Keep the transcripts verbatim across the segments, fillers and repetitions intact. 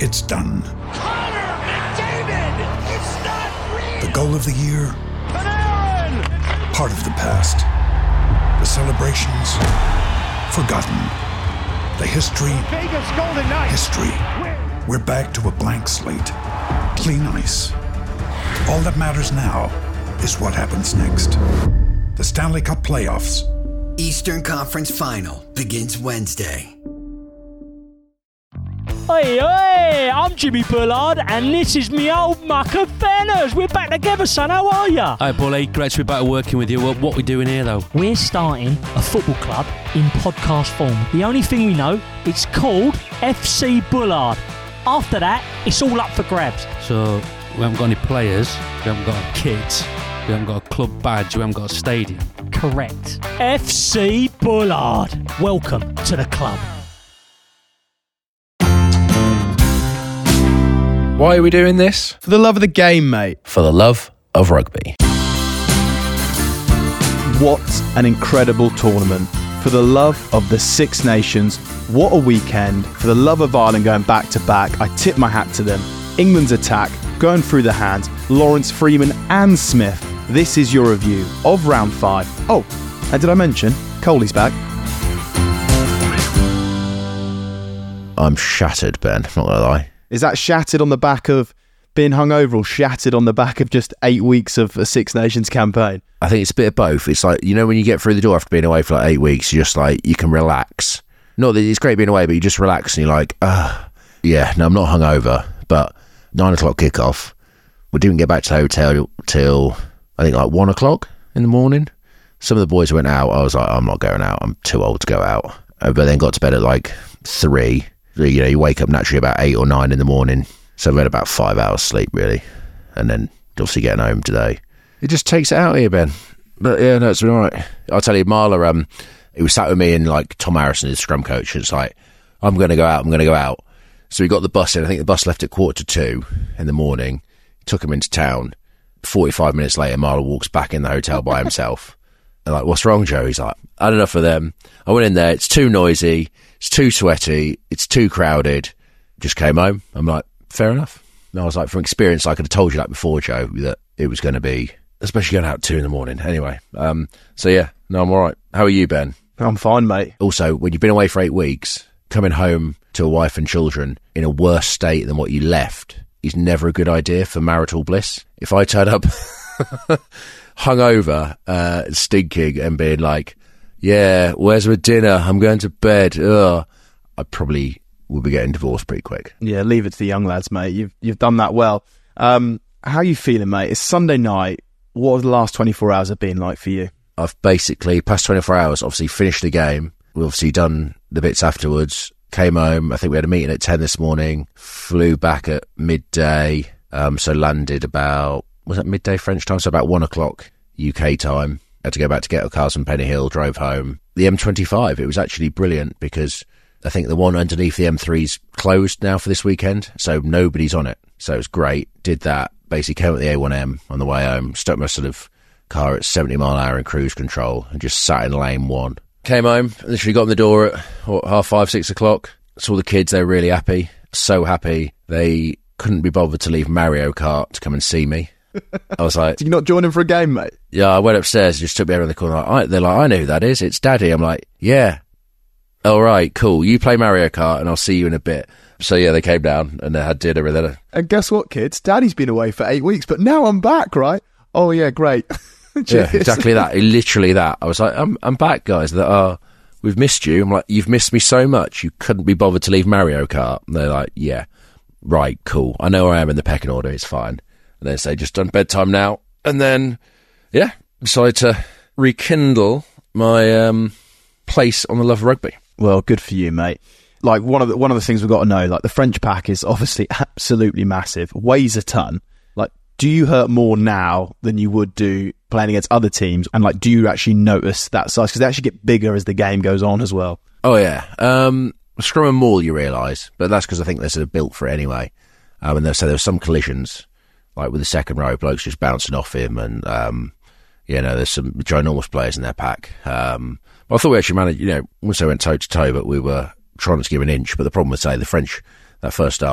it's done. Connor McDavid! It's not real! The goal of the year? Panarin! Part of the past. The celebrations? Forgotten. The history? Vegas Golden Knights! History. We're back to a blank slate. Clean ice. All that matters now is what happens next. The Stanley Cup playoffs. Eastern Conference Final begins Wednesday. Hey, hey, I'm Jimmy Bullard, and this is me old muck of Fenners. We're back together, son. How are ya? Hi, Bully. Great to be back working with you. What, what are we doing here, though? We're starting a football club in podcast form. The only thing we know, it's called F C Bullard. After that, it's all up for grabs. So, we haven't got any players, we haven't got a kit, we haven't got a club badge, we haven't got a stadium. Correct. F C Bullard. Welcome to the club. Why are we doing this? For the love of the game, mate. For the love of rugby. What an incredible tournament. For the love of the Six Nations, what a weekend. For the love of Ireland going back to back, I tip my hat to them. England's attack, going through the hands, Lawrence Freeman and Smith. This is your review of round five. Oh, and did I mention, Coley's back? I'm shattered, Ben, not gonna lie. Is that shattered on the back of being hungover or shattered on the back of just eight weeks of a Six Nations campaign? I think it's a bit of both. It's like, you know, when you get through the door after being away for like eight weeks, you're just like, you can relax. Not that it's great being away, but you just relax and you're like, ah, yeah, no, I'm not hungover. But nine o'clock kickoff, we didn't get back to the hotel till, I think, like one o'clock in the morning. Some of the boys went out. I was like, I'm not going out. I'm too old to go out. Uh, but then got to bed at like three. You know, you wake up naturally about eight or nine in the morning. So I've had about five hours sleep, really. And then obviously getting home today. It just takes it out here, Ben. But yeah, no, it's been all right. I'll tell you, Marla, um, he was sat with me and like Tom Harrison, his scrum coach. And it's like, I'm going to go out, I'm going to go out. So we got the bus in. I think the bus left at quarter to two in the morning. Took him into town. forty-five minutes later, Marla walks back in the hotel by himself. And like, what's wrong, Joe? He's like, I had enough for them. I went in there. It's too noisy. It's too sweaty. It's too crowded. Just came home. I'm like, fair enough. And I was like, from experience, I could have told you that before, Joe, that it was going to be, especially going out at two in the morning. Anyway, um, so yeah, no, I'm all right. How are you, Ben? I'm fine, mate. Also, when you've been away for eight weeks, coming home to a wife and children in a worse state than what you left is never a good idea for marital bliss. If I turn up hungover, uh, stinking, and being like, yeah, where's my dinner? I'm going to bed. Ugh. I probably will be getting divorced pretty quick. Yeah, leave it to the young lads, mate. You've you've done that well. Um, how are you feeling, mate? It's Sunday night. What have the last twenty-four hours have been like for you? I've basically, past twenty-four hours, obviously finished the game. We've obviously done the bits afterwards. Came home. I think we had a meeting at ten this morning. Flew back at midday. Um, so landed about, was it midday French time? So about one o'clock U K time. Had to go back to get a cars from Penny Hill, drove home. The M twenty-five, it was actually brilliant because I think the one underneath the M three's closed now for this weekend, so nobody's on it. So it was great. Did that. Basically came at the A one M on the way home, stuck my sort of car at seventy mile an hour in cruise control and just sat in lane one. Came home, literally got in the door at what, half five, six o'clock. Saw the kids, they were really happy. So happy. They couldn't be bothered to leave Mario Kart to come and see me. I was like, did you not join him for a game, mate? Yeah, I went upstairs, just took me around the corner. Like, I, they're like, I know who that is. It's Daddy. I'm like, yeah. All right, cool. You play Mario Kart and I'll see you in a bit. So yeah, they came down and they had dinner with her. And guess what, kids? Daddy's been away for eight weeks, but now I'm back, right? Oh yeah, great. Yeah, exactly that. Literally that. I was like, I'm I'm back, guys. That are, we've missed you. I'm like, you've missed me so much. You couldn't be bothered to leave Mario Kart. And they're like, yeah, right, cool. I know where I am in the pecking order. It's fine. And they say, just done bedtime now. And then, yeah, decided to rekindle my um, place on the love of rugby. Well, good for you, mate. Like, one of the one of the things we've got to know, like, the French pack is obviously absolutely massive, weighs a ton. Like, do you hurt more now than you would do playing against other teams? And, like, do you actually notice that size? Because they actually get bigger as the game goes on as well. Oh, yeah. Um, scrum and maul, you realise. But that's because I think they're sort of built for it anyway. Um, and so there were some collisions, like with the second row, blokes just bouncing off him. And, um, you know, there's some ginormous players in their pack. Um, but I thought we actually managed, you know, once they went toe to toe, but we were trying to give an inch. But the problem was, say, the French, that first half,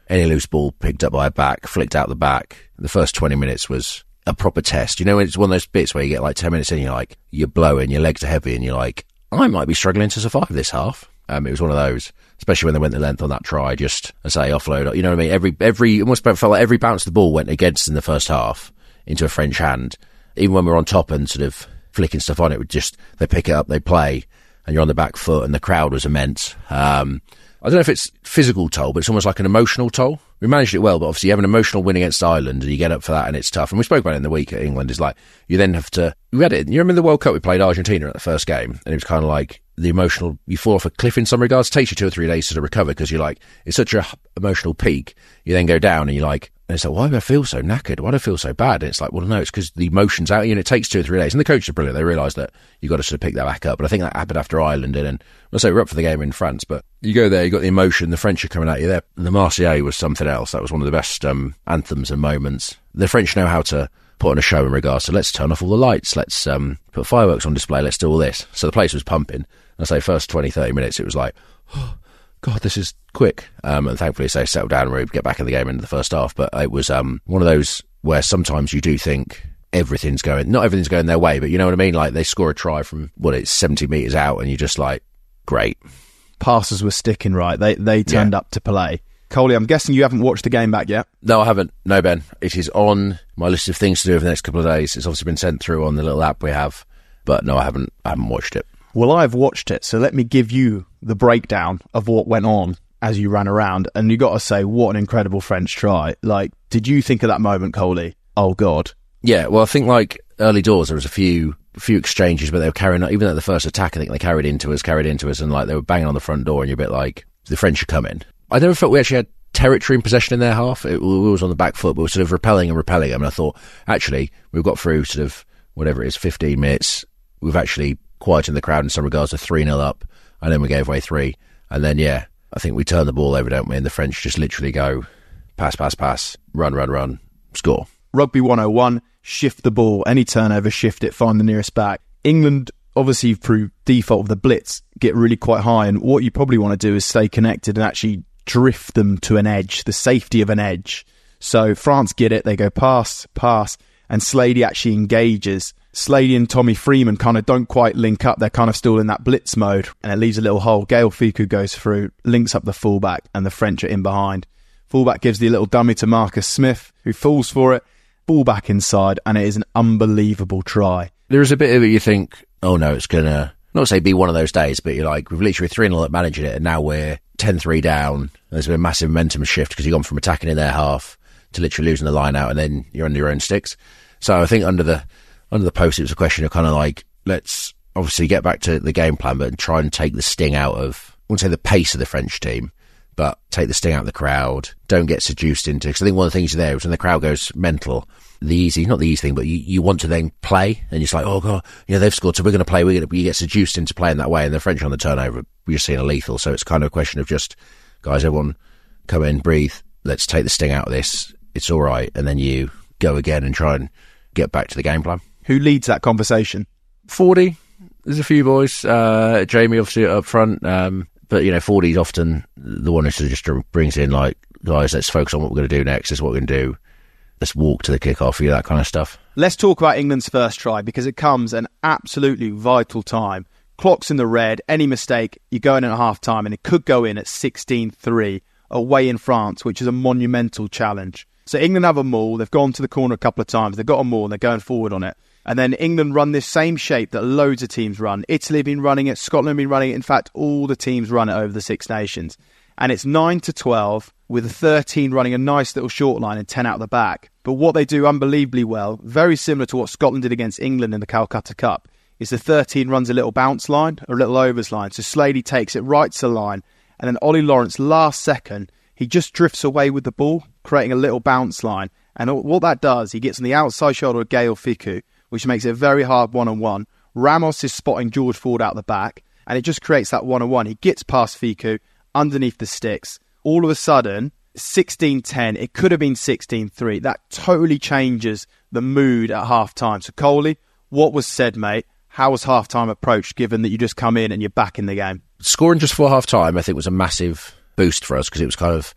any loose ball picked up by a back, flicked out the back. The first twenty minutes was a proper test. You know, it's one of those bits where you get like ten minutes in, you're like, you're blowing, your legs are heavy, and you're like, I might be struggling to survive this half. Um, it was one of those, especially when they went the length on that try, just, I say, offload. You know what I mean? Every, every, almost felt like every bounce of the ball went against in the first half into a French hand. Even when we were on top and sort of flicking stuff on, it would just, they pick it up, they play, and you're on the back foot, and the crowd was immense. Um, I don't know if it's physical toll, but it's almost like an emotional toll. We managed it well, but obviously you have an emotional win against Ireland and you get up for that and it's tough. And we spoke about it in the week at England, is like, you then have to, we had it, you remember the World Cup we played Argentina at the first game, and it was kind of like the emotional, you fall off a cliff in some regards. It takes you two or three days to recover because you're like, it's such a emotional peak. You then go down and you're like, and it's like, why do I feel so knackered? Why do I feel so bad? And it's like, well, no, it's because the emotion's out of you and it takes two or three days. And the coaches are brilliant. They realise that you've got to sort of pick that back up. But I think that happened after Ireland. And then, I'll say we're up for the game in France, but you go there, you got the emotion, the French are coming at you there. The Marseillaise was something else. That was one of the best um, anthems and moments. The French know how to put on a show in regards to, let's turn off all the lights, let's um, put fireworks on display, let's do all this. So the place was pumping. I say first twenty, thirty minutes, it was like, oh, God, this is quick. Um, and thankfully, they settled down and we get back in the game into the first half. But it was um, one of those where sometimes you do think everything's going, not everything's going their way, but you know what I mean? Like they score a try from, what, it's seventy metres out and you're just like, great. Passes were sticking right. They they turned Yeah. up to play. Coley, I'm guessing you haven't watched the game back yet? No, I haven't. No, Ben. It is on my list of things to do over the next couple of days. It's obviously been sent through on the little app we have. But no, I haven't. I haven't watched it. Well, I've watched it, so let me give you the breakdown of what went on as you ran around. And you got to say, what an incredible French try. Like, did you think at that moment, Coley, oh, God? Yeah, well, I think like early doors, there was a few a few exchanges, but they were carrying, even at the first attack, I think they carried into us, carried into us, and like they were banging on the front door, and you're a bit like, the French are coming. I never felt we actually had territory and possession in their half. It, we was on the back foot, but we were sort of repelling and repelling them. And I thought, actually, we've got through sort of, whatever it is, fifteen minutes. We've actually quietened the crowd in some regards to three nil up, and then we gave away three. And then, yeah, I think we turn the ball over, don't we? And the French just literally go, pass, pass, pass, run, run, run, score. Rugby one oh one, shift the ball. Any turnover, shift it, find the nearest back. England, obviously, through default of the blitz, get really quite high. And what you probably want to do is stay connected and actually drift them to an edge, the safety of an edge. So France get it, they go pass, pass, and Slady actually engages. Slady and Tommy Freeman kind of don't quite link up. They're kind of still in that blitz mode, and it leaves a little hole. Gael Fickou goes through, links up the fullback, and the French are in behind. Fullback gives the little dummy to Marcus Smith, who falls for it. Fullback inside, and it is an unbelievable try. There is a bit of it you think, oh no, it's going to, not say be one of those days, but you're like, we've literally three nil up managing it, and now we're ten three down. There's been a massive momentum shift because you've gone from attacking in their half to literally losing the line out, and then you're under your own sticks. So I think under the under the post, it was a question of kind of like, let's obviously get back to the game plan, but try and take the sting out of, I wouldn't say the pace of the French team, but take the sting out of the crowd. Don't get seduced into, because I think one of the things there is when the crowd goes mental, the easy, not the easy thing, but you, you want to then play, and it's like, oh God, you know, they've scored, so we're going to play, we're going to, you get seduced into playing that way, and the French on the turnover, we're just seeing a lethal. So it's kind of a question of just, guys, everyone come in, breathe, let's take the sting out of this, it's all right, and then you go again and try and get back to the game plan. Who leads that conversation? forty, there's a few boys, uh, Jamie obviously up front, um, but you know, forty is often the one who sort of just brings in like, guys, let's focus on what we're going to do next, this is what we're going to do, let's walk to the kick-off, you know, that kind of stuff. Let's talk about England's first try, because it comes an absolutely vital time. Clock's in the red, any mistake, you're going in at half-time, and it could go in at sixteen three away in France, which is a monumental challenge. So England have a maul, they've gone to the corner a couple of times, they've got a maul and they're going forward on it. And then England run this same shape that loads of teams run. Italy have been running it, Scotland have been running it. In fact, all the teams run it over the Six Nations. And it's nine to twelve, with the thirteen running a nice little short line and ten out the back. But what they do unbelievably well, very similar to what Scotland did against England in the Calcutta Cup, is the thirteen runs a little bounce line, or a little overs line. So Slady takes it right to the line, and then Ollie Lawrence, last second, he just drifts away with the ball, creating a little bounce line. And what that does, he gets on the outside shoulder of Gael Fickou, which makes it a very hard one-on-one. Ramos is spotting George Ford out the back, and it just creates that one-on-one. He gets past Fickou, underneath the sticks. All of a sudden, sixteen ten, it could have been sixteen three. That totally changes the mood at half-time. So, Coley, what was said, mate? How was half-time approached, given that you just come in and you're back in the game? Scoring just before half-time, I think, was a massive boost for us, because it was kind of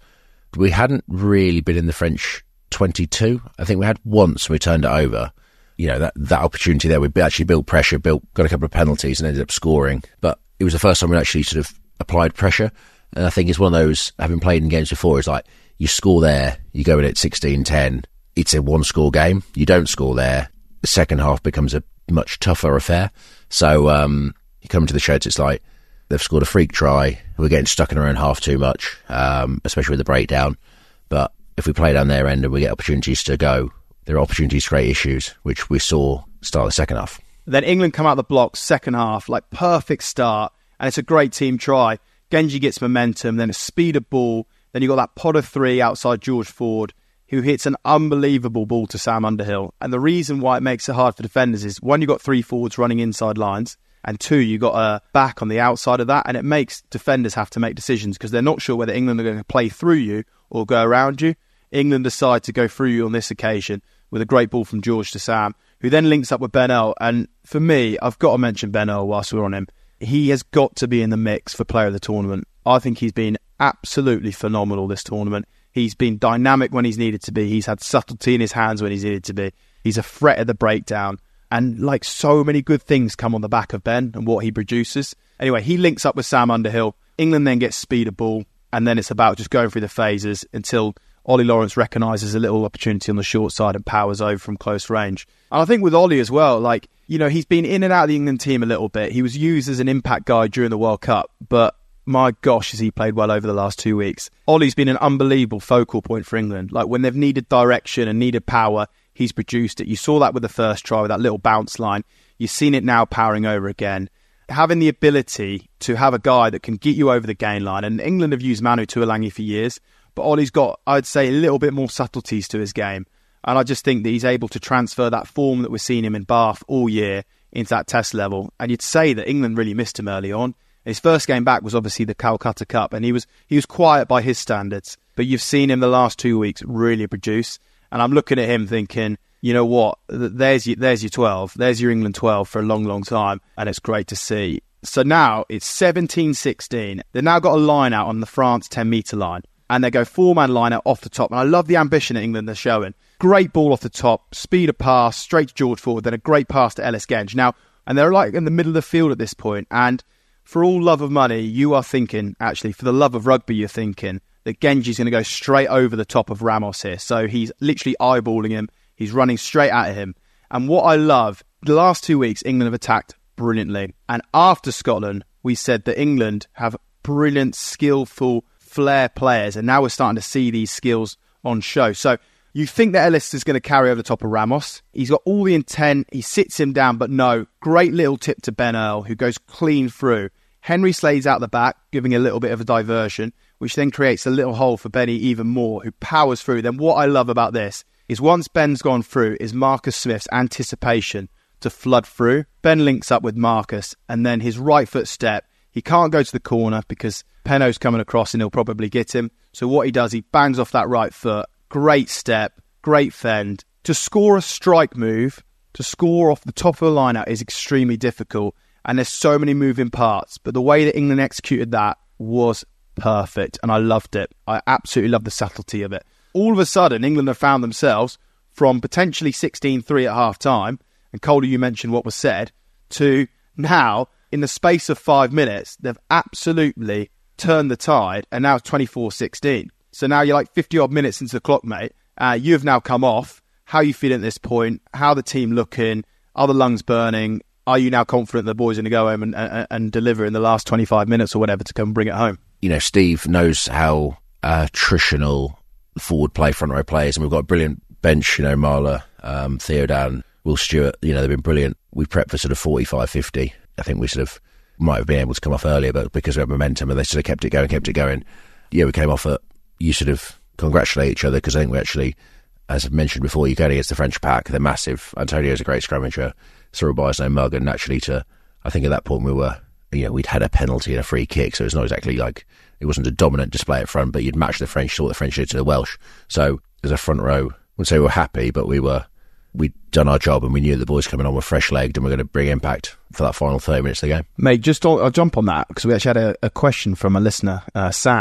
we hadn't really been in the French twenty-two. I think we had once and we turned it over. You know, that, that opportunity there, we actually built pressure, built got a couple of penalties and ended up scoring. But it was the first time we actually sort of applied pressure. And I think it's one of those, having played in games before, it's like you score there, you go in at sixteen ten, it's a one-score game. You don't score there, the second half becomes a much tougher affair. So um, you come to the Sheds, it's like they've scored a freak try, we're getting stuck in our own half too much, um, especially with the breakdown. But if we play down their end and we get opportunities to go, there are opportunities to create issues, which we saw start the second half. Then England come out the blocks, second half, like perfect start, and it's a great team try. Genji gets momentum, then a speed of ball, then you got that pod of three outside George Ford, who hits an unbelievable ball to Sam Underhill. And the reason why it makes it hard for defenders is, one, you got three forwards running inside lines, and two, you got a back on the outside of that, and it makes defenders have to make decisions because they're not sure whether England are going to play through you or go around you. England decide to go through you on this occasion with a great ball from George to Sam, who then links up with Ben Earl. And for me, I've got to mention Ben Earl whilst we're on him. He has got to be in the mix for player of the tournament. I think he's been absolutely phenomenal this tournament. He's been dynamic when he's needed to be. He's had subtlety in his hands when he's needed to be. He's a threat at the breakdown. And like so many good things come on the back of Ben and what he produces. Anyway, he links up with Sam Underhill. England then gets speed of ball. And then it's about just going through the phases until Ollie Lawrence recognises a little opportunity on the short side and powers over from close range. And I think with Ollie as well, like, you know, he's been in and out of the England team a little bit. He was used as an impact guy during the World Cup, but my gosh, has he played well over the last two weeks. Ollie's been an unbelievable focal point for England. Like, when they've needed direction and needed power, he's produced it. You saw that with the first try, with that little bounce line. You've seen it now powering over again. Having the ability to have a guy that can get you over the gain line, and England have used Manu Tuilagi for years, but Ollie's got, I'd say, a little bit more subtleties to his game. And I just think that he's able to transfer that form that we're seeing him in Bath all year into that test level. And you'd say that England really missed him early on. His first game back was obviously the Calcutta Cup, and he was he was quiet by his standards. But you've seen him the last two weeks really produce. And I'm looking at him thinking, you know what, there's your, there's your twelve. There's your England twelve for a long, long time. And it's great to see. So now it's seventeen sixteen. They've now got a line out on the France ten-metre line. And they go four-man line out off the top. And I love the ambition that England are showing. Great ball off the top, speed of pass, straight to George Ford, then a great pass to Ellis Genge. Now, and they're like in the middle of the field at this point. And for all love of money, you are thinking, actually, for the love of rugby, you're thinking that Genji's going to go straight over the top of Ramos here. So he's literally eyeballing him. He's running straight at him. And what I love, the last two weeks, England have attacked brilliantly. And after Scotland, we said that England have brilliant, skillful, flair players. And now we're starting to see these skills on show. So you think that Ellis is going to carry over the top of Ramos. He's got all the intent. He sits him down, but no. Great little tip to Ben Earl, who goes clean through. Henry Slade's out the back, giving a little bit of a diversion, which then creates a little hole for Benny even more, who powers through. Then what I love about this is once Ben's gone through, is Marcus Smith's anticipation to flood through. Ben links up with Marcus, and then his right foot step. He can't go to the corner because Penno's coming across and he'll probably get him. So what he does, he bangs off that right foot. Great step, great fend. To score a strike move, to score off the top of the line-out is extremely difficult. And there's so many moving parts. But the way that England executed that was perfect. And I loved it. I absolutely loved the subtlety of it. All of a sudden, England have found themselves from potentially sixteen three at half-time, and Calder, you mentioned what was said, to now, in the space of five minutes, they've absolutely turned the tide, and now it's twenty-four sixteen. So now you're like fifty-odd minutes into the clock, mate. Uh, you have now come off. How are you feeling at this point? How are the team looking? Are the lungs burning? Are you now confident the boys are going to go home and, and, and deliver in the last twenty-five minutes or whatever to come and bring it home? You know, Steve knows how uh, attritional forward play, front row players, and we've got a brilliant bench, you know, Marla, um, Theodan, Will Stewart, you know, they've been brilliant. We prepped for sort of forty-five fifty. I think we sort of might have been able to come off earlier, but because we had momentum and they sort of kept it going, kept it going. Yeah, we came off at, you sort of congratulate each other because I think we actually, as I mentioned before, you go against the French pack, they're massive. Antonio's a great scrummager. Cyril Byers no mug, and naturally to, I think at that point we were, you know, we'd had a penalty and a free kick, so it's not exactly like, it wasn't a dominant display up front, but you'd match the French, saw what the French did to the Welsh. So as a front row, I wouldn't say we were happy, but we were, we'd done our job and we knew the boys coming on were fresh-legged and we're going to bring impact for that final thirty minutes of the game. Mate, just I'll, I'll jump on that because we actually had a, a question from a listener, uh, Sam,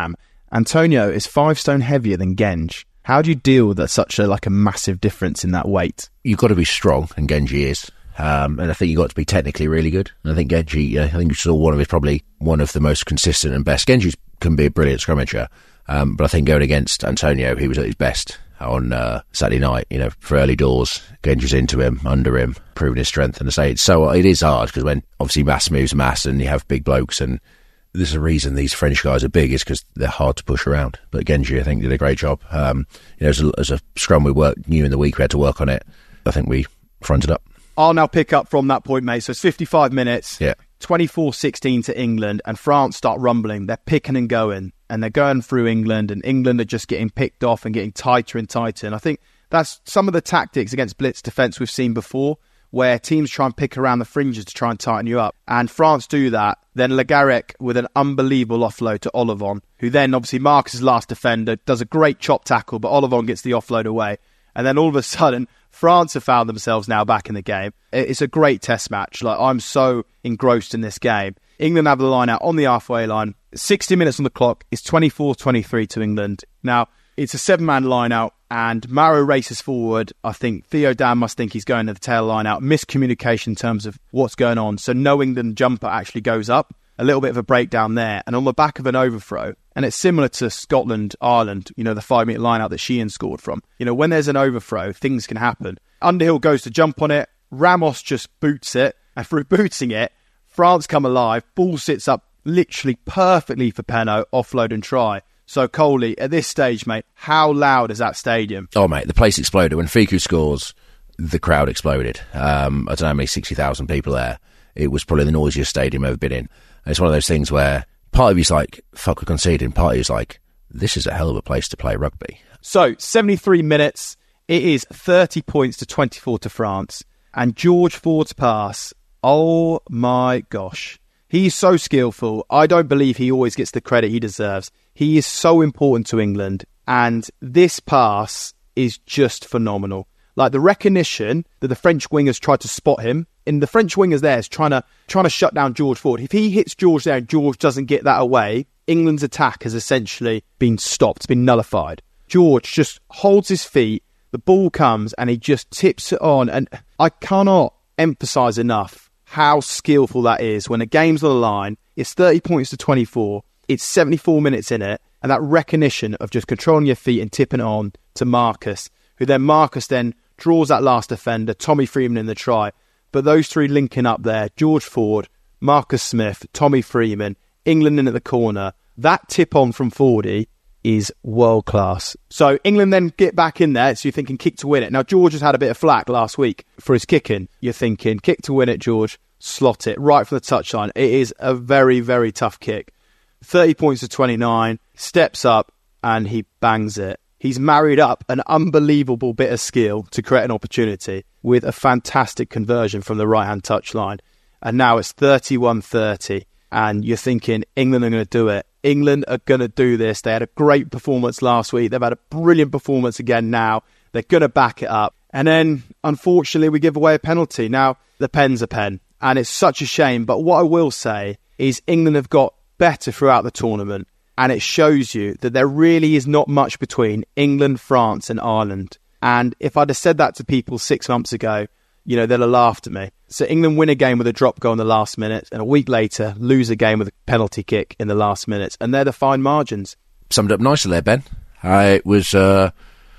Antonio is five stone heavier than Genge. How do you deal with such a like a massive difference in that weight? You've got to be strong, and Genji is. Um, and I think you've got to be technically really good. And I think Genji, uh, I think you saw one of his, probably one of the most consistent and best. Genji can be a brilliant scrummager, um, but I think going against Antonio, he was at his best on uh, Saturday night, you know, for early doors. Genji's into him, under him, proving his strength. And I say, so it is hard, because when obviously mass moves mass and you have big blokes, and there's a reason these French guys are big, is because they're hard to push around. But Genji, I think, did a great job. Um, you know, as a, as a scrum we worked, new in the week, we had to work on it. I think we fronted up. I'll now pick up from that point, mate. So it's fifty-five minutes, yeah. twenty-four sixteen to England, and France start rumbling. They're picking and going, and they're going through England, and England are just getting picked off and getting tighter and tighter. And I think that's some of the tactics against blitz defence we've seen before, where teams try and pick around the fringes to try and tighten you up. And France do that. Then Le Garrec with an unbelievable offload to Olivon, who then, obviously, Marcus' last defender, does a great chop tackle, but Olivon gets the offload away. And then all of a sudden, France have found themselves now back in the game. It's a great test match. Like, I'm so engrossed in this game. England have the line out on the halfway line. sixty minutes on the clock. It's twenty-four twenty-three to England. Now, it's a seven-man line out, and Maro races forward. I think Theo Dan must think he's going to the tail line out. Miscommunication in terms of what's going on. So no England jumper actually goes up. A little bit of a breakdown there. And on the back of an overthrow, and it's similar to Scotland, Ireland, you know, the five-metre line out that Sheehan scored from. You know, when there's an overthrow, things can happen. Underhill goes to jump on it. Ramos just boots it. And through booting it, France come alive. Ball sits up literally perfectly for Penaud, offload and try. So, Coley, at this stage, mate, how loud is that stadium? Oh, mate, the place exploded. When Fiku scores, the crowd exploded. Um, I don't know how many, sixty thousand people there. It was probably the noisiest stadium I've ever been in. And it's one of those things where part of you's like, fuck, we're conceding. Part of you's like, this is a hell of a place to play rugby. So, seventy-three minutes. It is thirty points to twenty-four to France. And George Ford's pass, oh my gosh. He's so skillful. I don't believe he always gets the credit he deserves. He is so important to England. And this pass is just phenomenal. Like, the recognition that the French wingers tried to spot him, and the French wingers there is trying to trying to shut down George Ford. If he hits George there and George doesn't get that away, England's attack has essentially been stopped, been nullified. George just holds his feet, the ball comes, and he just tips it on. And I cannot emphasise enough how skillful that is. When the game's on the line, it's thirty points to twenty-four, it's seventy-four minutes in it, and that recognition of just controlling your feet and tipping it on to Marcus, who then Marcus then draws that last defender, Tommy Freeman in the try. But those three linking up there, George Ford, Marcus Smith, Tommy Freeman, England in at the corner, that tip on from Fordy is world class. So England then get back in there, so you're thinking kick to win it. Now, George has had a bit of flack last week for his kicking. You're thinking kick to win it, George, slot it right from the touchline. It is a very, very tough kick. thirty points to twenty-nine, steps up and he bangs it. He's married up an unbelievable bit of skill to create an opportunity with a fantastic conversion from the right-hand touchline. And now it's thirty-one thirty. And you're thinking, England are going to do it. England are going to do this. They had a great performance last week. They've had a brilliant performance again now. They're going to back it up. And then, unfortunately, we give away a penalty. Now, the pen's a pen. And it's such a shame. But what I will say is England have got better throughout the tournament. And it shows you that there really is not much between England, France and Ireland. And if I'd have said that to people six months ago, you know, they'd have laughed at me. So England win a game with a drop goal in the last minute, and a week later lose a game with a penalty kick in the last minutes. And they're the fine margins. Summed up nicely there, Ben. Uh, it was, uh,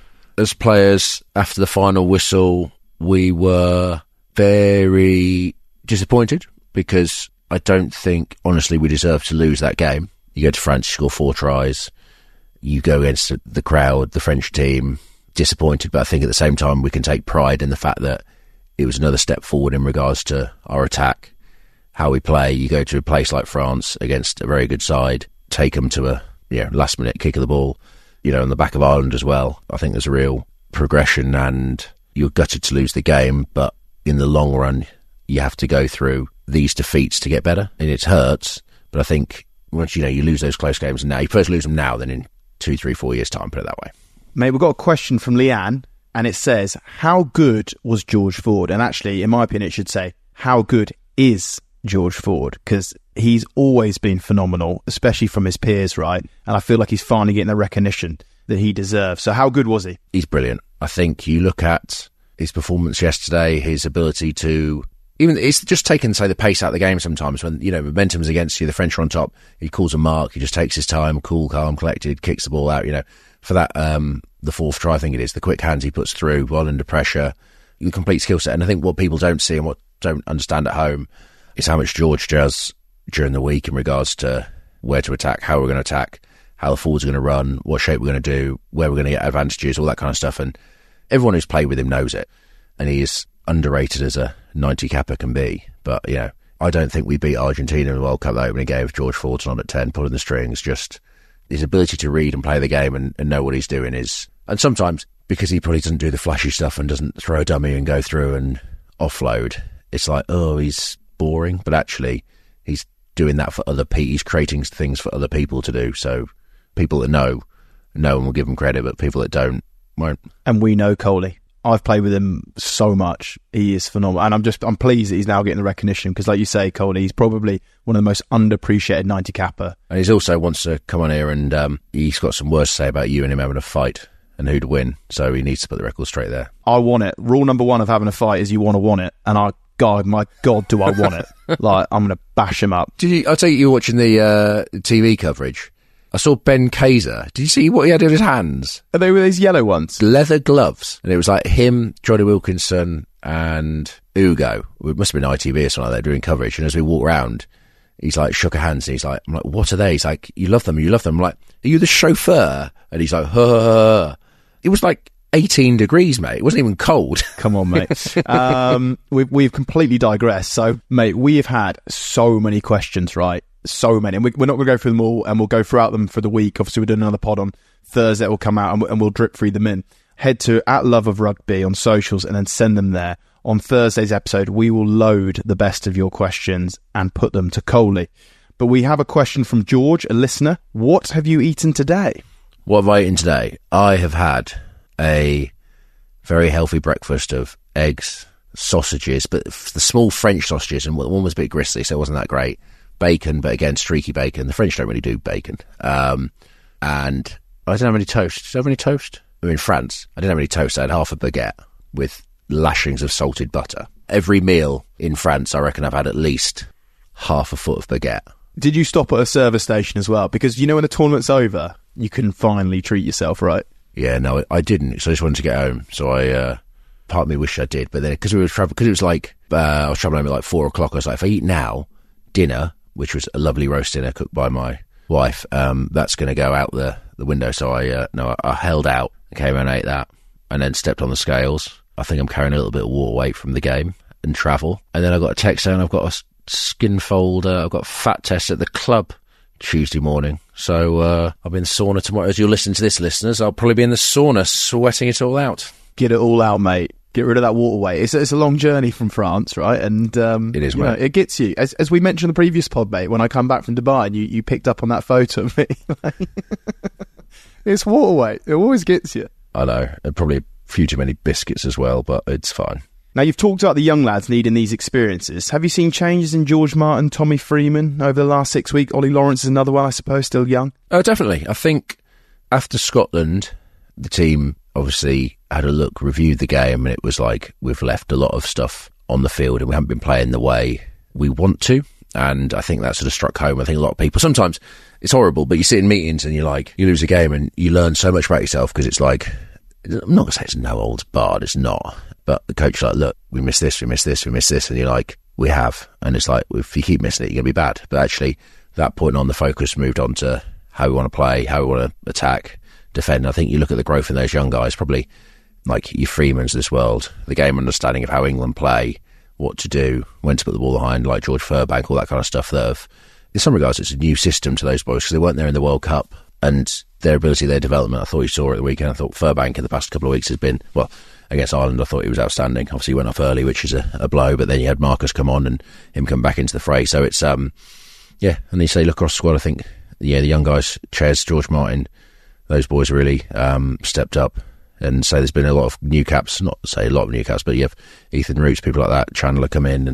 as players, after the final whistle, we were very disappointed because I don't think, honestly, we deserved to lose that game. You go to France, you score four tries, you go against the crowd, the French team, disappointed, but I think at the same time we can take pride in the fact that it was another step forward in regards to our attack, how we play. You go to a place like France against a very good side, take them to a you know, last minute kick of the ball, you know, on the back of Ireland as well. I think there's a real progression, and you're gutted to lose the game, but in the long run, you have to go through these defeats to get better, and it hurts, but I think once you know you lose those close games now, you first lose them now, then in two, three, four years' time, put it that way. Mate, we've got a question from Leanne, and it says, how good was George Ford? And actually, in my opinion, it should say, how good is George Ford? Because he's always been phenomenal, especially from his peers, right? And I feel like he's finally getting the recognition that he deserves. So how good was he? He's brilliant. I think you look at his performance yesterday, his ability to... Even it's just taken, say, the pace out of the game sometimes when, you know, momentum's against you, the French are on top, he calls a mark, he just takes his time, cool, calm, collected, kicks the ball out, you know. For that, um, the fourth try, I think it is, the quick hands he puts through while under pressure, the complete skill set. And I think what people don't see and what don't understand at home is how much George does during the week in regards to where to attack, how we're going to attack, how the forwards are going to run, what shape we're going to do, where we're going to get advantages, all that kind of stuff. And everyone who's played with him knows it. And he is underrated as a ninety capper can be. But, you know, I don't think we beat Argentina in the World Cup that opening game with George Forton on at ten, pulling the strings. Just his ability to read and play the game and, and know what he's doing is... And sometimes, because he probably doesn't do the flashy stuff and doesn't throw a dummy and go through and offload, it's like, oh, he's boring. But actually, he's doing that for other people. He's creating things for other people to do. So people that know, no one will give him credit, but people that don't, won't. And we know Coley. I've played with him so much. He is phenomenal. And I'm just, I'm pleased that he's now getting the recognition because, like you say, Coley, he's probably one of the most underappreciated ninety capper. And he's also wants to come on here and um, he's got some words to say about you and him having a fight and who'd win. So he needs to put the record straight there. I want it. Rule number one of having a fight is you want to want it. And I, God, my God, do I want it. Like, I'm going to bash him up. Did you, I'll tell you, you were watching the uh, T V coverage. I saw Ben Kaiser. Did you see what he had in his hands? Are they with these yellow ones? Leather gloves. And it was like him, Johnny Wilkinson and Ugo. It must have been I T V or something like that doing coverage. And as we walk around, he's like, shook our hands. And he's like, I'm like, what are they? He's like, you love them, you love them. I'm like, are you the chauffeur? And he's like, huh. It was like eighteen degrees, mate. It wasn't even cold. Come on, mate. um, we've, we've completely digressed. So, mate, we have had so many questions, right? So many. And we, we're not going to go through them all, and we'll go throughout them for the week. Obviously, we're doing another pod on Thursday that will come out, and, and we'll drip through them in. Head to at Love of Rugby on socials and then send them there. On Thursday's episode, we will load the best of your questions and put them to Coley. But we have a question from George, a listener. What have you eaten today? What have I eaten today? I have had a very healthy breakfast of eggs, sausages, but the small French sausages, and one was a bit gristly, so it wasn't that great. Bacon, but again, streaky bacon. The French don't really do bacon. Um, and I didn't have any toast. Did I have any toast? I mean, in France, I didn't have any toast. I had half a baguette with lashings of salted butter. Every meal in France, I reckon I've had at least half a foot of baguette. Did you stop at a service station as well? Because, you know, when the tournament's over, you can finally treat yourself, right? Yeah, no, I didn't. So I just wanted to get home. So I, uh, part of me wished I did. But then, because we were traveling, because it was like, uh, I was traveling home at like four o'clock, I was like, if I eat now, dinner, which was a lovely roast dinner cooked by my wife, um, that's going to go out the, the window. So I, uh, no, I, I held out, came and ate that, and then stepped on the scales. I think I'm carrying a little bit of water weight from the game and travel. And then I got a text saying I've got a skin folder, I've got a fat test at the club Tuesday morning. So uh, I'll be in the sauna tomorrow. As you're listening to this, listeners, I'll probably be in the sauna sweating it all out. Get it all out, mate. Get rid of that water weight. It's, it's a long journey from France, right? And um, it is, you mate. know, it gets you. As, as we mentioned in the previous pod, mate, when I come back from Dubai and you, you picked up on that photo of me. It's water weight. It always gets you. I know. And probably a few too many biscuits as well, but it's fine. Now, you've talked about the young lads needing these experiences. Have you seen changes in George Martin, Tommy Freeman over the last six weeks? Ollie Lawrence is another one, I suppose, still young. Oh, definitely. I think after Scotland, the team obviously had a look, reviewed the game, and it was like we've left a lot of stuff on the field and we haven't been playing the way we want to. And I think that sort of struck home. I think a lot of people, sometimes it's horrible, but you sit in meetings and you're like, you lose a game and you learn so much about yourself because it's like, I'm not going to say it's no holds barred, it's not. But the coach is like, look, we missed this, we missed this, we missed this. And you're like, we have. And it's like, if you keep missing it, you're going to be bad. But actually, that point on, the focus moved on to how we want to play, how we want to attack, defend. I think you look at the growth in those young guys, probably like your Freemans of this world, the game understanding of how England play, what to do, when to put the ball behind, like George Furbank, all that kind of stuff. That have, in some regards, it's a new system to those boys because they weren't there in the World Cup. And their ability, their development, I thought you saw at the weekend. I thought Furbank in the past couple of weeks has been, well, against Ireland, I thought he was outstanding. Obviously, he went off early, which is a, a blow, but then you had Marcus come on and him come back into the fray. So it's, um, yeah, and you say look across the squad, I think, yeah, the young guys, Ches, George Martin, those boys really um, stepped up. And so there's been a lot of new caps, not say a lot of new caps, but you have Ethan Roots, people like that, Chandler come in, and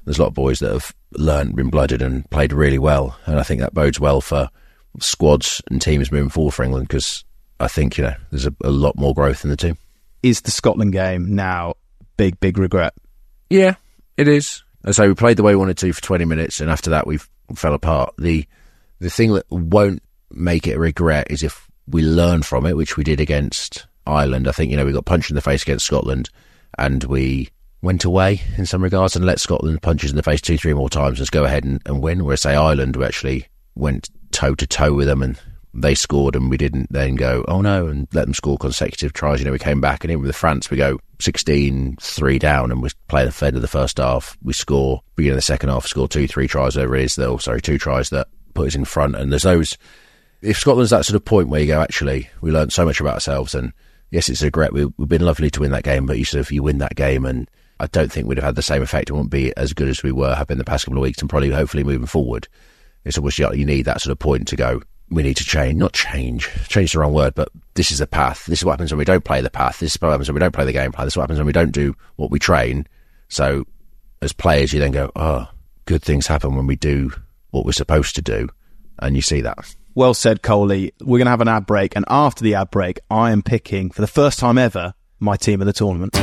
there's a lot of boys that have learned, been blooded and played really well. And I think that bodes well for squads and teams moving forward for England, because I think, you know, there's a, a lot more growth in the team. Is the Scotland game now big, big regret? Yeah, it is. And so we played the way we wanted to for twenty minutes, and after that we fell apart. The the thing that won't make it a regret is if we learn from it, which we did against Ireland. I think, you know, we got punched in the face against Scotland, and we went away in some regards and let Scotland punch us in the face two, three more times and just go ahead and, and win. Whereas, say, Ireland, we actually went toe-to-toe with them and they scored, and we didn't then go, oh no, and let them score consecutive tries. You know, we came back, and even with France, we go sixteen three down, and we play the end of the first half. We score, beginning of the second half, score two, three tries, whatever it is, though, sorry, two tries that put us in front. And there's those, if Scotland's that sort of point where you go, actually, we learned so much about ourselves, and yes, it's a regret. We, we've been lovely to win that game, but you sort of, you win that game, and I don't think we'd have had the same effect. It won't be as good as we were, have been the past couple of weeks, and probably, hopefully, moving forward. It's almost, you need that sort of point to go, we need to change, not change, change the wrong word, but this is the path. This is what happens when we don't play the path. This is what happens when we don't play the game plan. This is what happens when we don't do what we train. So as players, you then go, oh, good things happen when we do what we're supposed to do. And you see that. Well said, Coley. We're going to have an ad break, and after the ad break, I am picking, for the first time ever, my team of the tournament.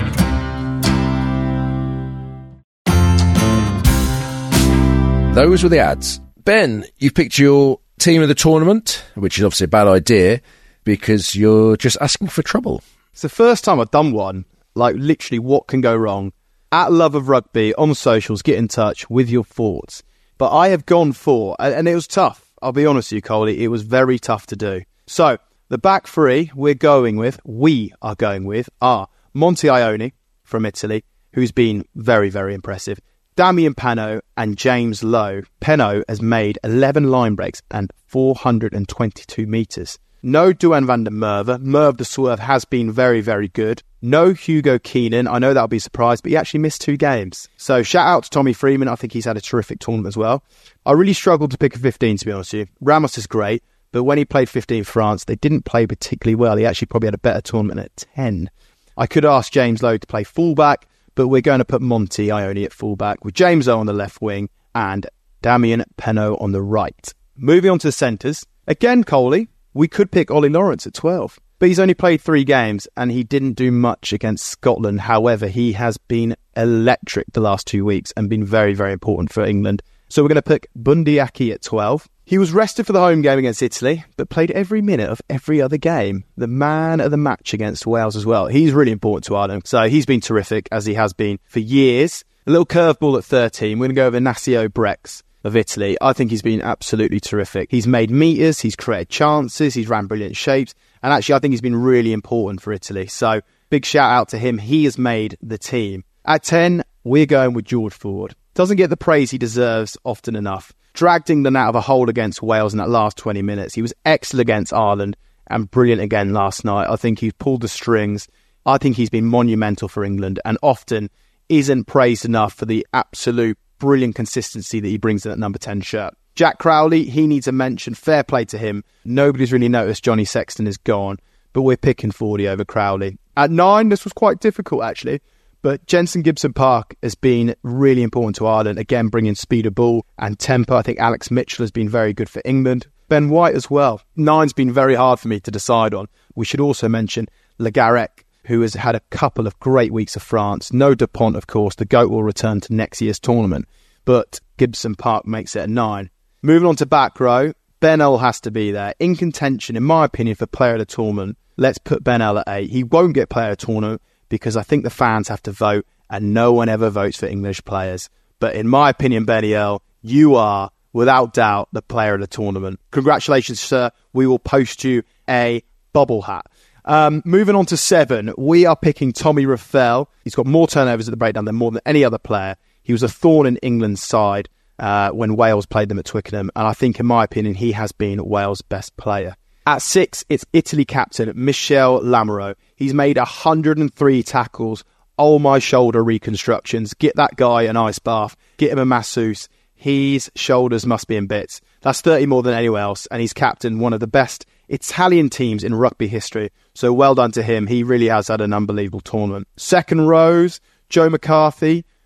Those were the ads. Ben, you picked your team of the tournament, which is obviously a bad idea because you're just asking for trouble. It's the first time I've done one. Like, literally, what can go wrong? At Love of Rugby on socials, get in touch with your thoughts. But I have gone for, and it was tough. I'll be honest with you, Coley, it was very tough to do. So, the back three we're going with, we are going with, are Monty Ione from Italy, who's been very, very impressive. Damian Penaud and James Lowe. Penaud has made eleven line breaks and four hundred twenty-two metres. No Duan van der Merwe. Merv the Swerve has been very, very good. No Hugo Keenan. I know that'll be a surprise, but he actually missed two games. So shout out to Tommy Freeman. I think he's had a terrific tournament as well. I really struggled to pick a fifteen, to be honest with you. Ramos is great, but when he played fifteen for France, they didn't play particularly well. He actually probably had a better tournament at ten. I could ask James Lowe to play fullback, but we're going to put Monty Ione at fullback with James Lowe on the left wing and Damian Penaud on the right. Moving on to the centres. Again, Coley, we could pick Ollie Lawrence at twelve, but he's only played three games and he didn't do much against Scotland. However, he has been electric the last two weeks and been very, very important for England. So we're going to pick Bundee Aki at twelve. He was rested for the home game against Italy, but played every minute of every other game. The man of the match against Wales as well. He's really important to Ireland. So he's been terrific, as he has been for years. A little curveball at thirteen. We're going to go over Nacio Brex of Italy. I think he's been absolutely terrific. He's made metres, he's created chances, he's ran brilliant shapes. And actually, I think he's been really important for Italy. So big shout out to him. He has made the team. At ten, we're going with George Ford. Doesn't get the praise he deserves often enough. Dragged England out of a hole against Wales in that last twenty minutes. He was excellent against Ireland and brilliant again last night. I think he's pulled the strings. I think he's been monumental for England and often isn't praised enough for the absolute brilliant consistency that he brings in that number ten shirt. Jack Crowley, he needs a mention. Fair play to him. Nobody's really noticed Johnny Sexton is gone, but we're picking Fordy over Crowley. At nine, this was quite difficult actually. But Jensen Gibson-Park has been really important to Ireland. Again, bringing speed of ball and tempo. I think Alex Mitchell has been very good for England. Ben White as well. Nine's been very hard for me to decide on. We should also mention Le Garrec, who has had a couple of great weeks of France. No Dupont, of course. The GOAT will return to next year's tournament. But Gibson-Park makes it a nine. Moving on to back row, Ben Earl has to be there. In contention, in my opinion, for player of the tournament. Let's put Ben Earl at eight. He won't get player of the tournament, because I think the fans have to vote and no one ever votes for English players. But in my opinion, Benny Earl, you are, without doubt, the player of the tournament. Congratulations, sir. We will post you a bubble hat. Um, moving on to seven, we are picking Tommy Reffell. He's got more turnovers at the breakdown than more than any other player. He was a thorn in England's side uh, when Wales played them at Twickenham. And I think, in my opinion, he has been Wales' best player. At six, it's Italy captain Michel Lamoureux. He's made one hundred three tackles, all my shoulder reconstructions. Get that guy an ice bath. Get him a masseuse. His shoulders must be in bits. That's thirty more than anyone else, and he's captained one of the best Italian teams in rugby history. So well done to him. He really has had an unbelievable tournament. Second rows, Joe McCarthy.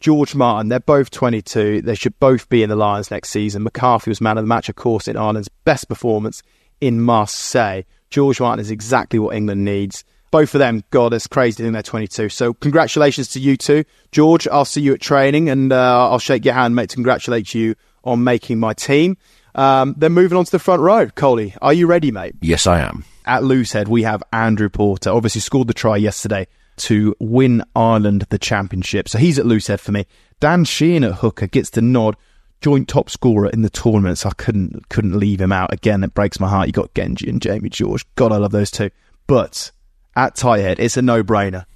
George Martin, they're both twenty-two. They should both be in the Lions next season. McCarthy was man of the match, of course, in Ireland's best performance in Marseille. George Martin is exactly what England needs. Both of them, God, it's crazy to think they're twenty-two. So congratulations to you two. George, I'll see you at training and uh, I'll shake your hand, mate, to congratulate you on making my team. Um, then moving on to the front row. Coley, are you ready, mate? Yes, I am. At Loosehead, we have Andrew Porter. Obviously scored the try yesterday to win Ireland the championship. So he's at Loosehead for me. Dan Sheehan at hooker gets the nod. Joint top scorer in the tournament. So I couldn't couldn't leave him out. Again, it breaks my heart. You got Genji and Jamie George. God, I love those two. But at tight head, it's a no-brainer.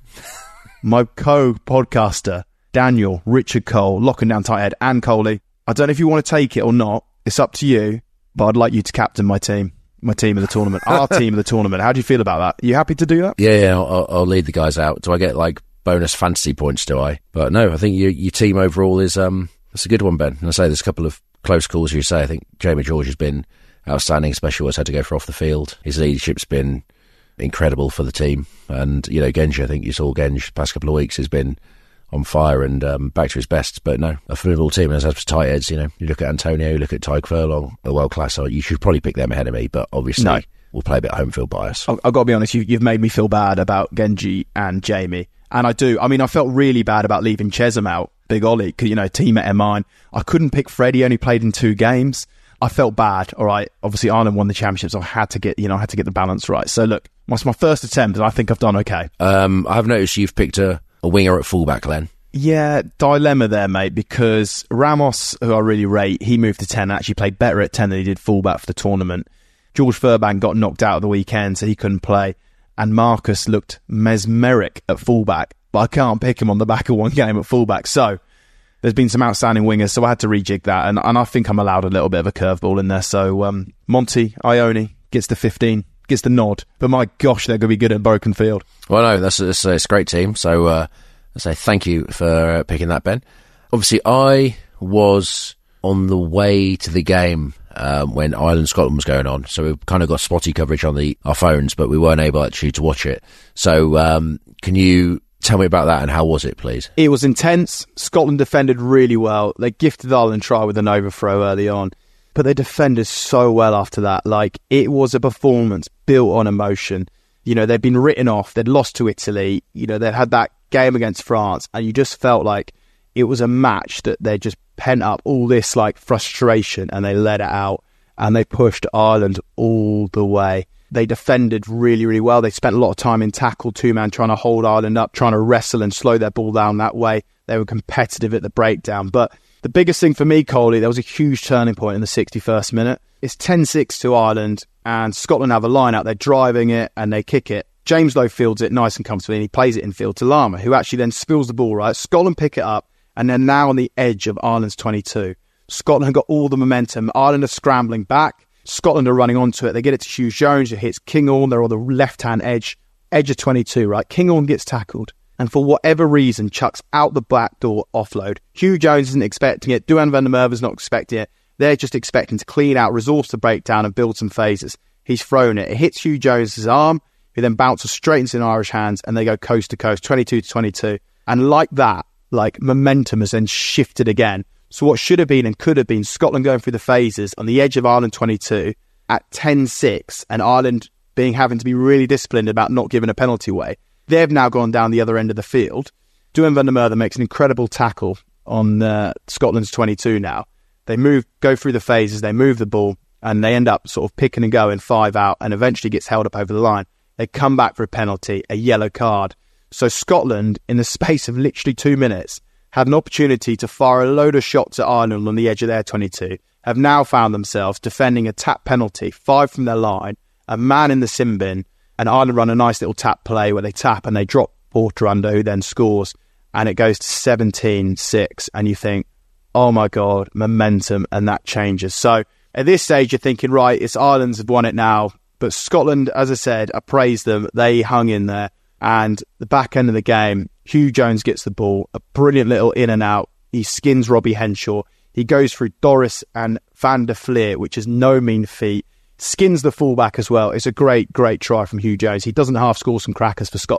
My co-podcaster, Daniel Richard Cole, locking down tight head, and Coley. I don't know if you want to take it or not. It's up to you. But I'd like you to captain my team. My team of the tournament. Our team of the tournament. How do you feel about that? Are you happy to do that? Yeah, yeah, I'll, I'll lead the guys out. Do I get like bonus fantasy points, do I? But no, I think your, your team overall is um, it's a good one, Ben. And I say there's a couple of close calls, you say. I think Jamie George has been outstanding, especially what's had to go for off the field. His leadership's been incredible for the team. And, you know, Genji, I think you saw Genji the past couple of weeks has been on fire and um, back to his best. But no, a formidable team. And as for tight heads, you know, you look at Antonio, you look at Tyke Furlong, a world class. So you should probably pick them ahead of me, but obviously no. We'll play a bit of home field bias. I've got to be honest, you, you've made me feel bad about Genji and Jamie. And I do. I mean, I felt really bad about leaving Chesham out, Big Ollie, you know, teammate of mine. I couldn't pick Freddie, only played in two games. I felt bad, all right. Obviously, Ireland won the championship, so I had to get, you know, I had to get the balance right. So look, it's my first attempt, and I think I've done okay. Um, I've noticed you've picked a, a winger at fullback, Len. Yeah, dilemma there, mate, because Ramos, who I really rate, he moved to ten and actually played better at ten than he did fullback for the tournament. George Furbank got knocked out at the weekend, so he couldn't play. And Marcus looked mesmeric at fullback, but I can't pick him on the back of one game at fullback. So there's been some outstanding wingers, so I had to rejig that. And, and I think I'm allowed a little bit of a curveball in there. So um, Monty Ione gets the fifteen, gets the nod. But my gosh, they're going to be good at Broken Field. Well, no, that's, that's, that's a great team. So uh, I say thank you for uh, picking that, Ben. Obviously, I was on the way to the game um, when Ireland-Scotland was going on. So we kind of got spotty coverage on the our phones, but we weren't able actually to watch it. So um, can you tell me about that and how was it, please? It was intense. Scotland defended really well. They gifted Ireland a try with an overthrow early on, but they defended so well after that. Like, it was a performance built on emotion. You know, they'd been written off. They'd lost to Italy. You know, they'd had that game against France, and you just felt like it was a match that they just pent up all this like frustration and they let it out and they pushed Ireland all the way. They defended really, really well. They spent a lot of time in tackle, two-man, trying to hold Ireland up, trying to wrestle and slow their ball down that way. They were competitive at the breakdown. But the biggest thing for me, Coley, there was a huge turning point in the sixty-first minute. It's ten six to Ireland, and Scotland have a line out. They're driving it, and they kick it. James Lowe fields it nice and comfortably, and he plays it in field to Lama, who actually then spills the ball, right? Scotland pick it up, and they're now on the edge of Ireland's twenty-two. Scotland have got all the momentum. Ireland are scrambling back. Scotland are running onto it. They get it to Hugh Jones, who hits Kinghorn. They're on the left-hand edge, edge of twenty-two, right? Kinghorn gets tackled, and for whatever reason, chucks out the back door offload. Hugh Jones isn't expecting it. Duhan van der Merwe's not expecting it. They're just expecting to clean out, resource the breakdown, and build some phases. He's thrown it. It hits Hugh Jones' arm, who then bounces straight into an Irish hands, and they go coast to coast, twenty-two to twenty-two. And like that, like momentum has then shifted again. So what should have been and could have been Scotland going through the phases on the edge of Ireland twenty-two at ten six, and Ireland being having to be really disciplined about not giving a penalty away. They've now gone down the other end of the field. Duhan van der Merwe makes an incredible tackle on uh, Scotland's twenty-two now. They move, go through the phases, they move the ball, and they end up sort of picking and going five out, and eventually gets held up over the line. They come back for a penalty, a yellow card. So Scotland, in the space of literally two minutes, had an opportunity to fire a load of shots at Ireland on the edge of their twenty-two, have now found themselves defending a tap penalty, five from their line, a man in the sin bin, and Ireland run a nice little tap play where they tap and they drop Porter under, who then scores, and it goes to seventeen six, and you think, oh my God, momentum, and that changes. So at this stage, you're thinking, right, it's Ireland's have won it now, but Scotland, as I said, I praise them, they hung in there. And the back end of the game, Hugh Jones gets the ball, a brilliant little in and out. He skins Robbie Henshaw. He goes through Doris and Van der Fleer, which is no mean feat. Skins the fullback as well. It's a great, great try from Hugh Jones. He doesn't half score some crackers for Scotland.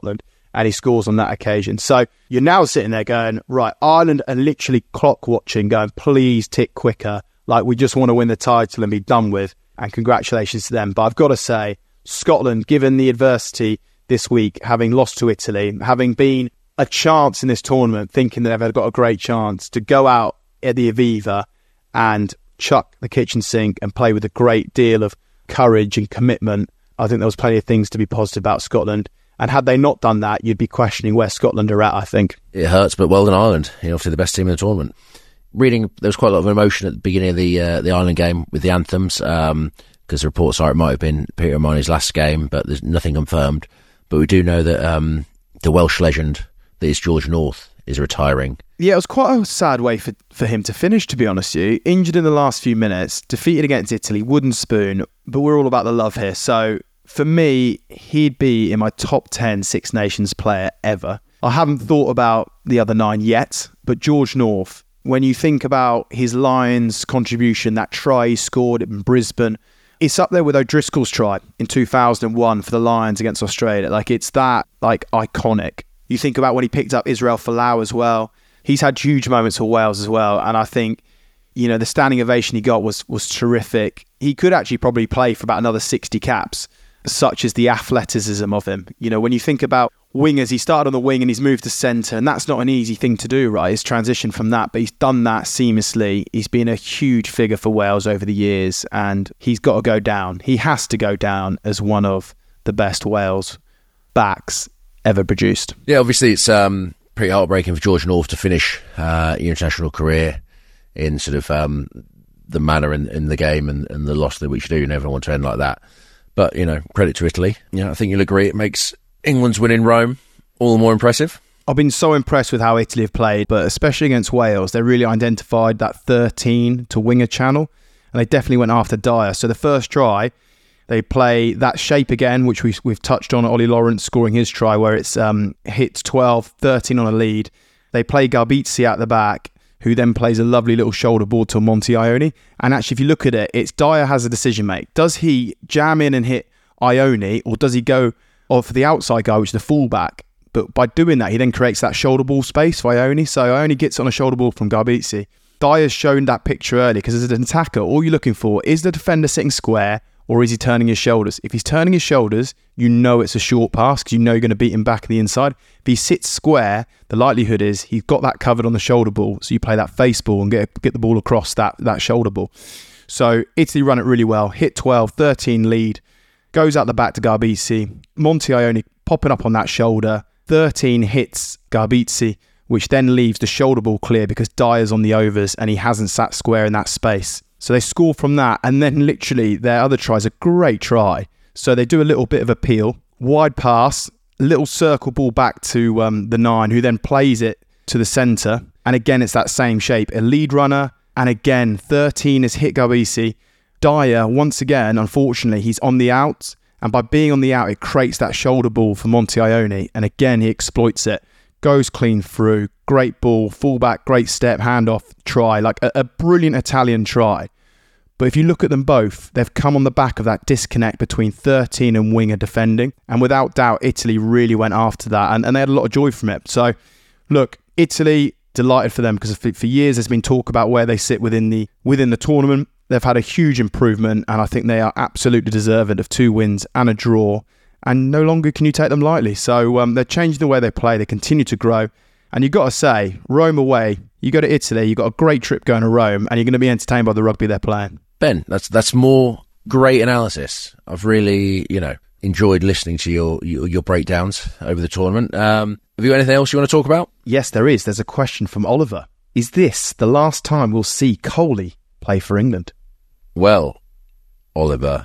and he scores on that occasion. So you're now sitting there going, right, Ireland are literally clock watching, going, please tick quicker. Like, we just want to win the title and be done with. And congratulations to them. But I've got to say, Scotland, given the adversity this week, having lost to Italy, having been a chance in this tournament, thinking that they've got a great chance to go out at the Aviva and chuck the kitchen sink and play with a great deal of courage and commitment. I think there was plenty of things to be positive about Scotland. And had they not done that, you'd be questioning where Scotland are at, I think. It hurts, but well done, Ireland. You're obviously the best team in the tournament. Reading, there was quite a lot of emotion at the beginning of the uh, the Ireland game with the anthems, because um, the reports are it might have been Peter O'Mahony's last game, but there's nothing confirmed. But we do know that um, the Welsh legend that is George North is retiring. Yeah, it was quite a sad way for, for him to finish, to be honest with you. Injured in the last few minutes, defeated against Italy, wooden spoon, but we're all about the love here. So for me, he'd be in my top ten Six Nations player ever. I haven't thought about the other nine yet, but George North, when you think about his Lions contribution, that try he scored in Brisbane, it's up there with O'Driscoll's try in two thousand one for the Lions against Australia. Like, it's that, like, iconic. You think about when he picked up Israel Folau as well. He's had huge moments for Wales as well. And I think, you know, the standing ovation he got was was terrific. He could actually probably play for about another sixty caps, such as the athleticism of him. You know, when you think about wingers, he started on the wing and he's moved to centre, and that's not an easy thing to do, right? His transition from that, but he's done that seamlessly. He's been a huge figure for Wales over the years, and he's got to go down. He has to go down as one of the best Wales backs ever produced. Yeah, obviously it's um, pretty heartbreaking for George North to finish uh, your international career in sort of um, the manner in, in the game and, and the loss that we should do. You never want to end like that. But, you know, credit to Italy. Yeah, I think you'll agree it makes England's win in Rome all the more impressive. I've been so impressed with how Italy have played, but especially against Wales, they really identified that thirteen to winger channel, and they definitely went after Dyer. So the first try, they play that shape again, which we, we've touched on, Ollie Lawrence scoring his try, where it's um, hits twelve, thirteen on a lead. They play Garbizzi at the back, who then plays a lovely little shoulder ball to Monty Ione. And actually, if you look at it, it's Dyer has a decision make. Does he jam in and hit Ione, or does he go off for the outside guy, which is the fullback? But by doing that, he then creates that shoulder ball space for Ione. So Ione gets on a shoulder ball from Garbizzi. Dyer's shown that picture early, because as an attacker, all you're looking for is the defender sitting square, or is he turning his shoulders? If he's turning his shoulders, you know it's a short pass, because you know you're going to beat him back in the inside. If he sits square, the likelihood is he's got that covered on the shoulder ball, so you play that face ball and get get the ball across that, that shoulder ball. So Italy run it really well, hit twelve, thirteen lead, goes out the back to Garbizzi. Monty Ione popping up on that shoulder, thirteen hits Garbizzi, which then leaves the shoulder ball clear because Dyer's on the overs and he hasn't sat square in that space. So they score from that, and then literally their other try is a great try. So they do a little bit of appeal, wide pass, little circle ball back to um, the nine, who then plays it to the centre. And again, it's that same shape, a lead runner. And again, thirteen has hit Garbizzi. Dyer, once again, unfortunately, he's on the out. And by being on the out, it creates that shoulder ball for Monty Ione. And again, he exploits it. Goes clean through. Great ball. Fullback, great step, handoff, try. Like a, a brilliant Italian try. But if you look at them both, they've come on the back of that disconnect between thirteen and winger defending. And without doubt, Italy really went after that. And, and they had a lot of joy from it. So, look, Italy, delighted for them, because for, for years there's been talk about where they sit within the within the tournament. They've had a huge improvement, and I think they are absolutely deserving of two wins and a draw. And no longer can you take them lightly. So um, they're changing the way they play. They continue to grow. And you've got to say, Rome away, you go to Italy, you've got a great trip going to Rome, and you're going to be entertained by the rugby they're playing. Ben, that's that's more great analysis. I've really, you know, enjoyed listening to your your, your breakdowns over the tournament. Um, have you got anything else you want to talk about? Yes, there is. There's a question from Oliver. Is this the last time we'll see Coley play for England? Well, Oliver,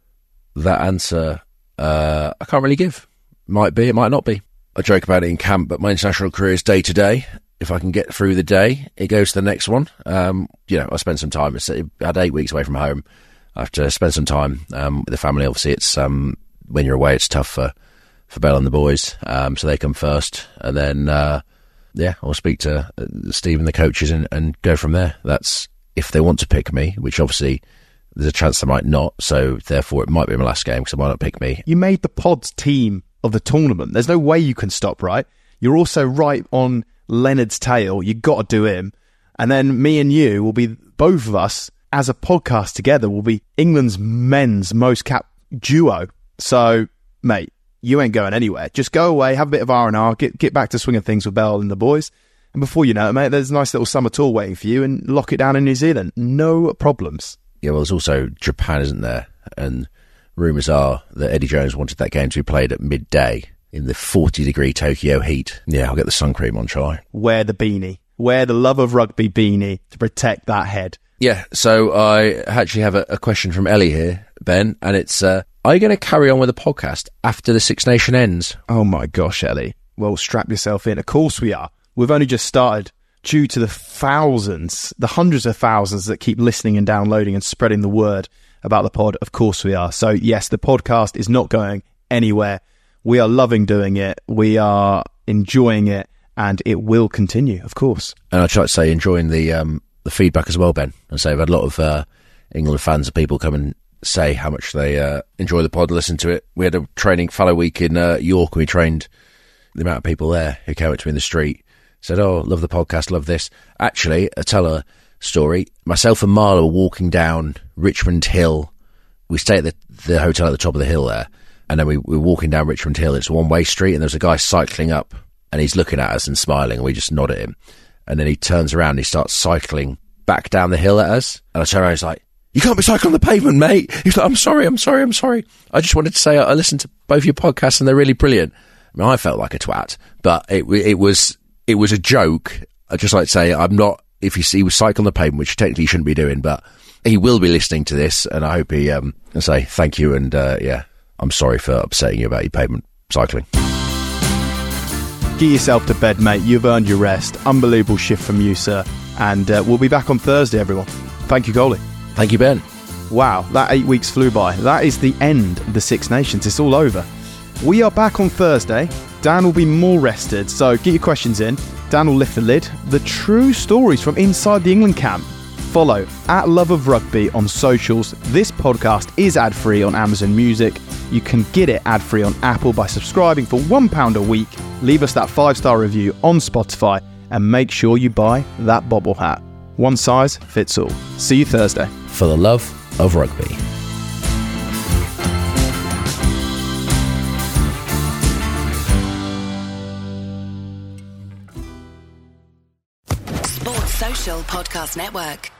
that answer uh, I can't really give. Might be, it might not be. I joke about it in camp, but my international career is day to day. If I can get through the day, it goes to the next one. Um, you know, I spend some time. I had eight weeks away from home. I have to spend some time um, with the family. Obviously, it's um, when you're away, it's tough for, for Belle and the boys. Um, so they come first. And then, uh, yeah, I'll speak to Steve and the coaches and, and go from there. That's if they want to pick me, which obviously there's a chance they might not. So therefore, it might be my last game because they might not pick me. You made the pod's team of the tournament. There's no way you can stop, right? You're also right on Leonard's tail. You got to do him. And then me and you will be, both of us, as a podcast together, will be England's men's most capped duo. So, mate, you ain't going anywhere. Just go away, have a bit of R and R, get get back to swinging things with Bell and the boys. And before you know it, mate, there's a nice little summer tour waiting for you and lock it down in New Zealand. No problems. Yeah, well, there's also Japan, isn't there? And rumours are that Eddie Jones wanted that game to be played at midday in the forty-degree Tokyo heat. Yeah, I'll get the sun cream on, try. Wear the beanie. Wear the Love of Rugby beanie to protect that head. Yeah, so I actually have a, a question from Ellie here, Ben, and it's, uh, are you going to carry on with the podcast after the Six Nation ends? Oh my gosh, Ellie. Well, strap yourself in. Of course we are. We've only just started due to the thousands, the hundreds of thousands that keep listening and downloading and spreading the word about the pod. Of course we are. So yes, the podcast is not going anywhere. We are loving doing it. We are enjoying it, and it will continue, of course. And I'd like to say enjoying the um, the feedback as well, Ben. And say I've had a lot of uh, England fans and people come and say how much they uh, enjoy the pod, listen to it. We had a training fellow week in uh, York, and we trained the amount of people there who came up to me in the street, said, oh, love the podcast, love this. Actually, I tell a story. Myself and Marla were walking down Richmond Hill. We stay at the, the hotel at the top of the hill there, and then we, we were walking down Richmond Hill. It's a one-way street, and there's a guy cycling up, and he's looking at us and smiling, and we just nod at him. And then he turns around and he starts cycling back down the hill at us. And I turn around and he's like, you can't be cycling on the pavement, mate. He's like, I'm sorry, I'm sorry, I'm sorry. I just wanted to say I, I listened to both your podcasts and they're really brilliant. I mean, I felt like a twat, but it it was it was a joke. I'd just like to say I'm not, if he, he was cycling on the pavement, which technically he shouldn't be doing, but he will be listening to this, and I hope he, um, I say thank you, and uh, yeah, I'm sorry for upsetting you about your pavement cycling. Get yourself to bed, mate. You've earned your rest. Unbelievable shift from you, sir. And uh, we'll be back on Thursday, everyone. Thank you, Goalie. Thank you, Ben. Wow, that eight weeks flew by. That is the end of the Six Nations. It's all over. We are back on Thursday. Dan will be more rested, so get your questions in. Dan will lift the lid. The true stories from inside the England camp. Follow at Love of Rugby on socials. This podcast is ad-free on Amazon Music. You can get it ad-free on Apple by subscribing for one pound a week. Leave us that five-star review on Spotify, and make sure you buy that bobble hat. One size fits all. See you Thursday. For the love of rugby. Sports Social Podcast Network.